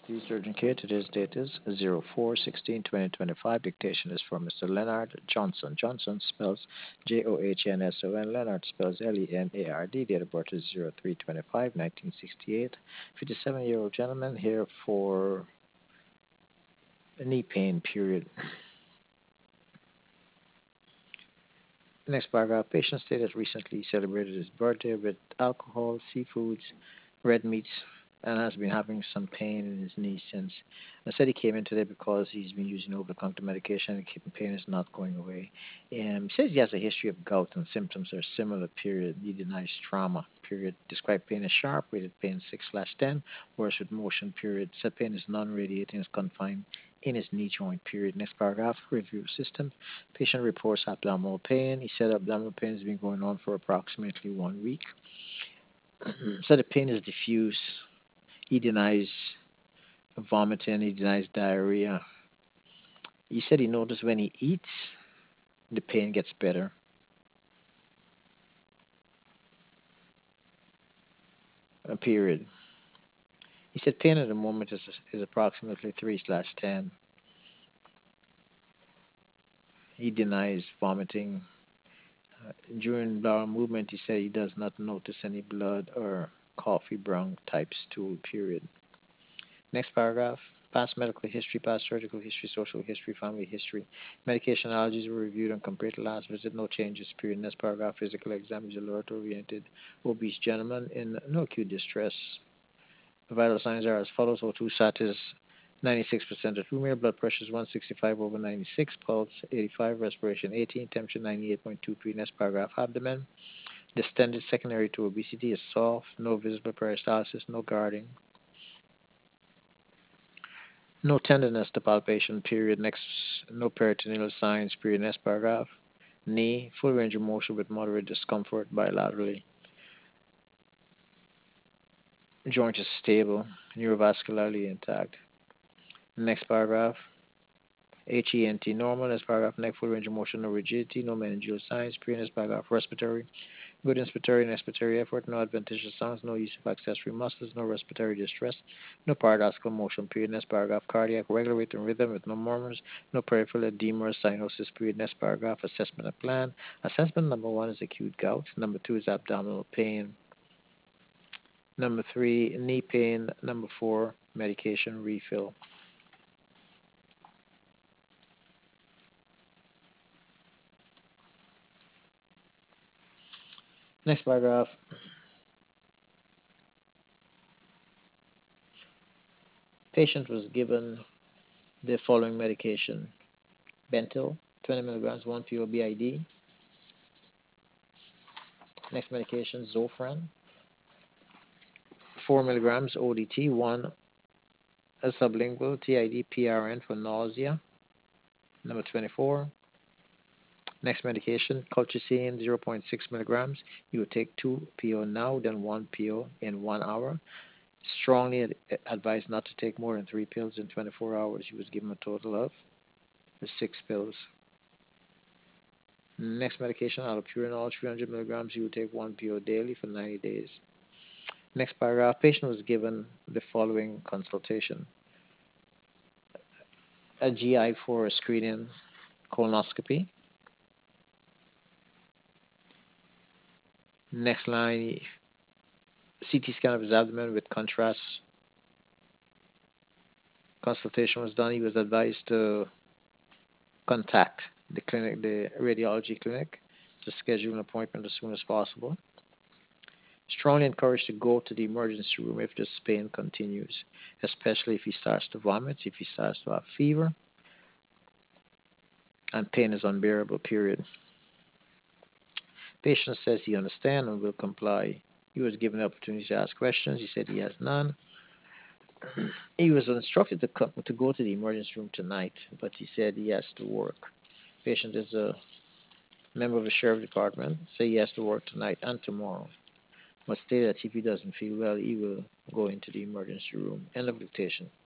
The Surgeon Care. Today's date is 04/16/2025. Dictation is for Mr. Leonard Johnson. Johnson spells Johnsson. Leonard spells Leonard. Date of birth is 03/25/1968. 57-year-old gentleman here for knee pain, period. Next paragraph. Patient stated recently celebrated his birthday with alcohol, seafoods, red meats, and has been having some pain in his knee since. I said he came in today because he's been using over-the-counter medication and the pain is not going away. He says he has a history of gout and symptoms are similar, period. He denies trauma, period. Described pain as sharp, rated pain 6/10, worse with motion, period. Said pain is non-radiating, is confined in his knee joint, period. Next paragraph, review system. Patient reports abdominal pain. He said abdominal pain has been going on for approximately 1 week. So the pain is diffuse. He denies vomiting. He denies diarrhea. He said he noticed when he eats, the pain gets better. Period. He said pain at the moment is approximately 3/10. He denies vomiting. During bowel movement, he said he does not notice any blood or coffee brown type stool, period. Next paragraph. Past medical history, past surgical history, social history, family history. Medication allergies were reviewed and compared to last visit. No changes, period. Next paragraph. Physical exam is alert-oriented. Obese gentleman in no acute distress. Vital signs are as follows. O2 sat is 96% at room air. Blood pressure is 165/96. Pulse 85. Respiration 18. Temperature 98.23. Next paragraph. Abdomen. Distended secondary to obesity is soft. No visible peristalsis. No guarding. No tenderness to palpation, period. Next, no peritoneal signs, period. Next paragraph. Knee, full range of motion with moderate discomfort bilaterally. Joint is stable, neurovascularly intact. Next paragraph. HENT normal. Next paragraph. Neck, full range of motion, no rigidity, no meningeal signs, period. Next paragraph. Respiratory. Good inspiratory and expiratory effort, no adventitious sounds, no use of accessory muscles, no respiratory distress, no paradoxical motion, period. Next paragraph. Cardiac, regular rate and rhythm with no murmurs, no peripheral edema or cyanosis, period. Next paragraph. Assessment and plan. Assessment number 1 is acute gout. Number 2 is abdominal pain. Number 3, knee pain. Number 4, medication refill. Next paragraph. Patient was given the following medication: Bentyl, 20 milligrams, 1 PO BID. Next medication, Zofran, 4 milligrams ODT, 1 sublingual TID PRN for nausea. Number 24. Next medication, colchicine, 0.6 milligrams. You would take 2 PO now, then 1 PO in 1 hour. Strongly advised not to take more than 3 pills in 24 hours. He was given a total of 6 pills. Next medication, allopurinol, 300 milligrams. You would take 1 PO daily for 90 days. Next paragraph, patient was given the following consultation: a GI for a screening colonoscopy. Next line, CT scan of his abdomen with contrast. Consultation was done. He was advised to contact the clinic, the radiology clinic, to schedule an appointment as soon as possible. Strongly encouraged to go to the emergency room if this pain continues, especially if he starts to vomit, if he starts to have fever, and pain is unbearable, period. Patient says he understands and will comply. He was given the opportunity to ask questions. He said he has none. He was instructed to go to the emergency room tonight, but he said he has to work. Patient is a member of the sheriff department, so he has to work tonight and tomorrow. But stated that if he doesn't feel well, he will go into the emergency room. End of dictation.